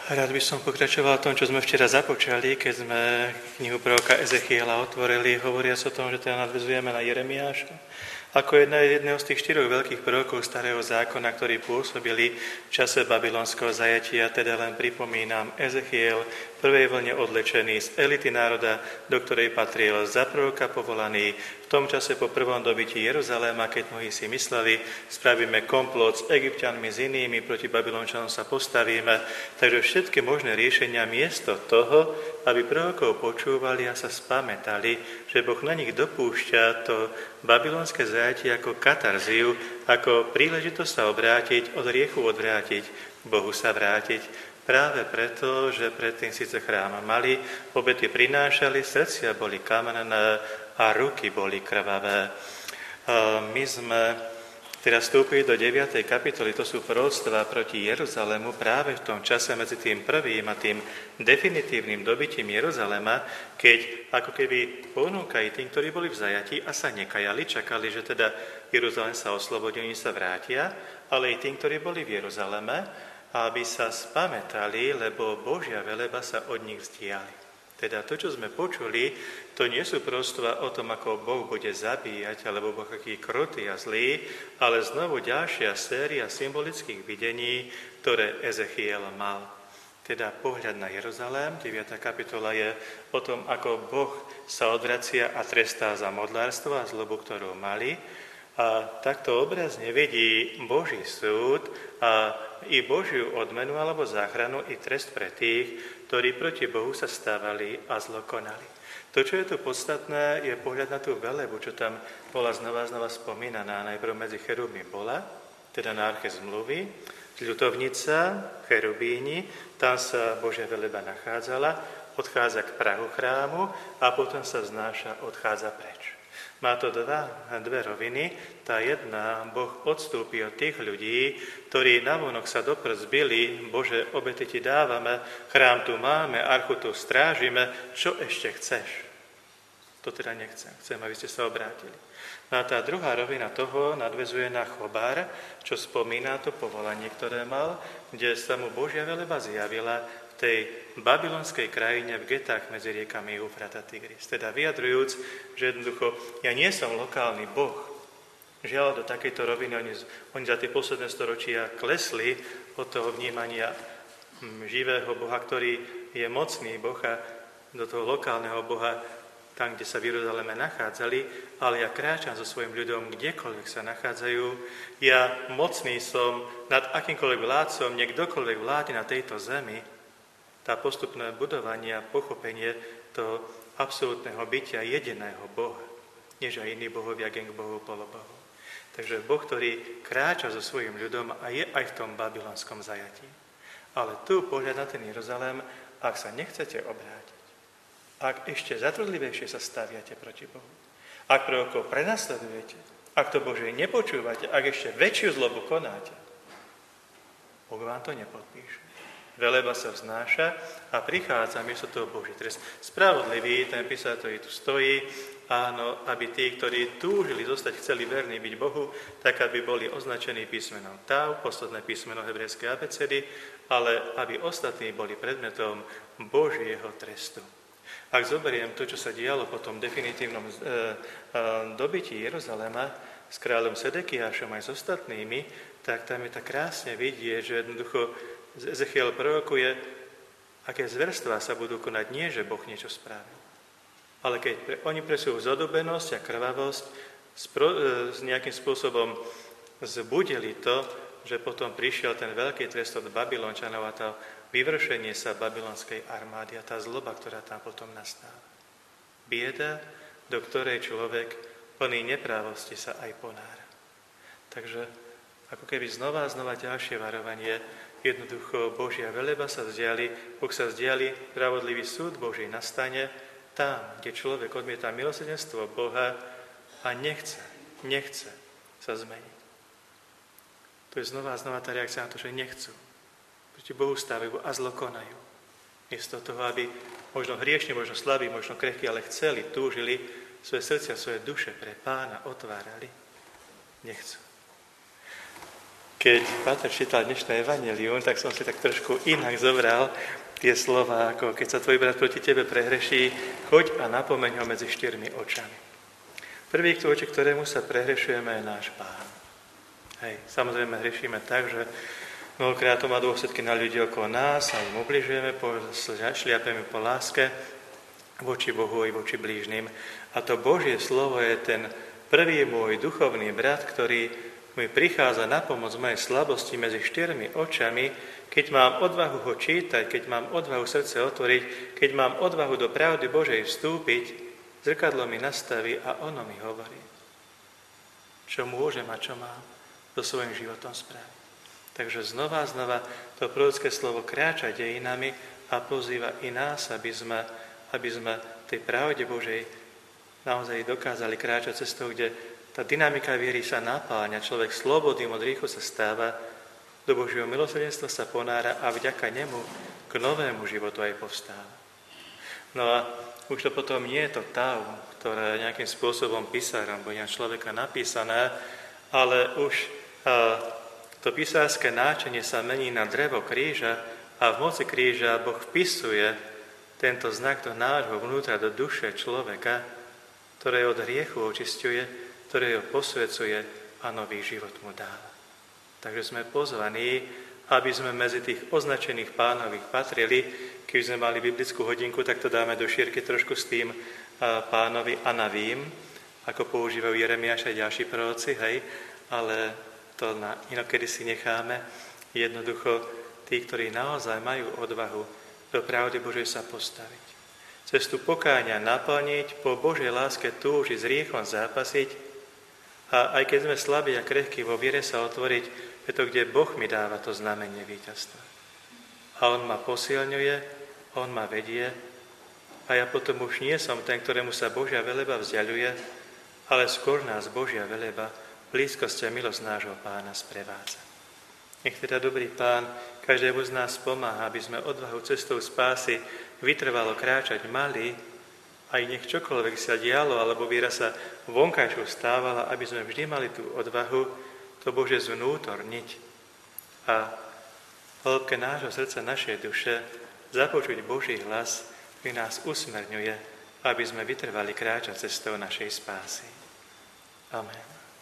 Rád by som pokračoval v tom, čo sme včera započali, keď sme knihu proroka Ezechiela otvorili, hovoriac o tom, že teda nadväzujeme na Jeremiáša. Ako jedného z tých 4 veľkých prorokov Starého zákona, ktorí pôsobili v čase babylonského zajatia, teda len pripomínam Ezechiel, v prvej vlne odlečený z elity národa, do ktorej patril za proroka povolaný, v tom čase po prvom dobití Jeruzaléma, keď mnohí si mysleli, spravíme komplot s Egypťanmi, s inými, proti Babylončanom sa postavíme. Takže všetky možné riešenia miesto toho, aby prorokov počúvali a sa spamätali, že Boh na nich dopúšťa to babylonské zajatie ako katarziu, ako príležitosť sa obrátiť, od hriechu odvrátiť, k Bohu sa vrátiť. Práve preto, že predtým síce chrám mali, obety prinášali, srdcia boli kamenné a ruky boli krvavé. My sme teraz vstúpili do 9. kapitoly, to sú proroctvá proti Jeruzalému práve v tom čase medzi tým prvým a tým definitívnym dobitím Jeruzalema, keď ako keby ponúkajú tým, ktorí boli v zajatí a sa nekajali, čakali, že teda Jeruzalém sa oslobodí, oni sa vrátia, ale i tým, ktorí boli v Jeruzaleme, aby sa spamätali, lebo Božia veleba sa od nich vzdiali. Teda to, čo sme počuli, to nie sú prostvá o tom, ako Boh bude zabíjať, alebo Boh aký krutý a zlý, ale znovu ďalšia séria symbolických videní, ktoré Ezechiel mal. Teda pohľad na Jeruzalém, 9. kapitola je o tom, ako Boh sa odvracia a trestá za modlárstvo a zlobu, ktorú mali. A takto obrazne vidí Boží súd a i Božiu odmenu alebo záchranu i trest pre tých, ktorí proti Bohu sa stávali a zlo konali. To, čo je tu podstatné, je pohľad na tú velebu, čo tam bola znova spomínaná. Najprv medzi cherubmi bola, teda na arche zmluvy, ľutovnica, cherubíni, tam sa Božia veleba nachádzala, odchádza k prahu chrámu a potom sa vznáša, odchádza preč. Má to dve roviny. Tá jedna, Boh odstúpi od tých ľudí, ktorí navonok sa dopred zbili, Bože, obety ti dávame, chrám tu máme, archu tu strážime, čo ešte chceš? To teda nechcem, chcem, aby ste sa obrátili. No a tá druhá rovina toho nadväzuje na Chobár, čo spomína to povolanie, ktoré mal, kde sa mu Božia veleba zjavila v tej babylonskej krajine v getách medzi riekami Eufrat a Tigris. Teda vyjadrujúc, že jednoducho ja nie som lokálny Boh. Žiaľ, do takejto roviny oni za tie posledné storočia klesli od toho vnímania živého Boha, ktorý je mocný Boh a do toho lokálneho Boha, tam, kde sa v Jeruzaleme nachádzali, ale ja kráčam so svojím ľuďom, kdekoľvek sa nachádzajú. Ja mocný som nad akýmkoľvek vládcom, niekdokoľvek vládne na tejto zemi. Tá postupné budovanie a pochopenie toho absolútneho bytia jediného Boha, než aj iní bohovia, gen k Bohu, polobohu. Takže Boh, ktorý kráča so svojím ľudom a je aj v tom babylonskom zajatí. Ale tu pohľad na ten Jeruzalém, ak sa nechcete obrátiť, ak ešte zatvrdlivejšie sa staviate proti Bohu, ak prorokov prenasledujete, ak to Bože nepočúvate, ak ešte väčšiu zlobu konáte, Boh vám to nepodpíše. Veleba sa vznáša a prichádza miesto toho Boží trest. Spravodlivý, ten písateľ, ktorý tu stojí, áno, aby tí, ktorí túžili zostať, chceli verní byť Bohu, tak aby boli označení písmenom Tav, posledné písmeno hebrejskej abecedy, ale aby ostatní boli predmetom Božieho trestu. Ak zoberiem to, čo sa dialo po tom definitívnom dobití Jeruzalema s kráľom Sedekiášom aj s ostatnými, tak tam je tak krásne vidieť, že jednoducho Ezechiel prorokuje, aké zverstvá sa budú konať, nie že Boh niečo spravil. Ale keď oni presú zodobenosť a krvavosť, s nejakým spôsobom zbudili to, že potom prišiel ten veľký trest od Babylončanov a to vyvršenie sa babylonskej armády a tá zloba, ktorá tam potom nastáva. Bieda, do ktorej človek plný neprávosti sa aj ponára. Takže ako keby znova ďalšie varovanie, jednoducho Božia veleba sa vzdiali, Boh sa vzdiali, spravodlivý súd Boží nastane tam, kde človek odmieta milosrdenstvo Boha a nechce sa zmeniť. To je znova tá reakcia na to, že nechcú. Proti Bohu stávajú a zlo konajú. Miesto toho, aby možno hriešne, možno slabí, možno krehkí, ale chceli, túžili, svoje srdcia, svoje duše pre Pána otvárali, nechcú. Keď Páter čítal dnešné evanjelium, tak som si tak trošku inak zobral tie slova, ako keď sa tvoj brat proti tebe prehreší, choď a napomeň ho medzi 4 očami. Prvý, voči ktorému sa prehrešujeme, je náš Pán. Hej, samozrejme hrešíme tak, že mnohokrát to má dôsledky na ľudí okolo nás a im ubližujeme, šliapeme po láske voči Bohu i voči blížnym. A to Božie slovo je ten prvý môj duchovný brat, ktorý mi prichádza na pomoc mojej slabosti medzi 4 očami, keď mám odvahu ho čítať, keď mám odvahu srdce otvoriť, keď mám odvahu do pravdy Božej vstúpiť, zrkadlo mi nastaví a ono mi hovorí, čo môžem a čo mám so svojím životom spraviť. Takže znova to prorocké slovo kráča dejinami a pozýva i nás, aby sme tej pravde Božej naozaj dokázali kráčať cestou, kde tá dynamika viery sa napáľa, človek slobodným od rýchu sa stáva, do Božieho milosrdenstva sa ponára a vďaka nemu k novému životu aj povstáva. No a už to potom nie je to tav, ktoré je nejakým spôsobom písarom, bo iná človeka napísané, ale už to písarské náčenie sa mení na drevo kríža a v moci kríža Boh vpisuje tento znak do nášho vnútra, do duše človeka, ktoré od hriechu očisťuje, ktoré ho posvecuje a nový život mu dáva. Takže sme pozvaní, aby sme medzi tých označených Pánových patrili. Keď sme mali biblickú hodinku, tak to dáme do šírky trošku s tým Pánovi Anavím, ako používajú Jeremiáš a ďalší proroci, hej, ale to inokedy si necháme. Jednoducho tí, ktorí naozaj majú odvahu do pravdy Božej sa postaviť. Cestu pokáňa naplniť, po Božej láske túžiť, s hriechom zápasiť a aj keď sme slabí a krehkí, vo viere sa otvoriť, je to, kde Boh mi dáva to znamenie víťazstva. A On ma posilňuje, On ma vedie a ja potom už nie som ten, ktorému sa Božia veleba vzdiaľuje, ale skôr nás Božia veleba, blízkosť a milosť nášho Pána sprevádza. Nech teda dobrý Pán každému z nás pomáha, aby sme odvahu cestou spásy vytrvalo kráčať mali, aj nech čokoľvek sa dialo, alebo viera sa vonkajšou stávala, aby sme vždy mali tú odvahu to Bože zvnútorniť a v hĺbke nášho srdca, našej duše započuť Boží hlas, ktorý nás usmerňuje, aby sme vytrvali kráčať cestou našej spásy. Amen.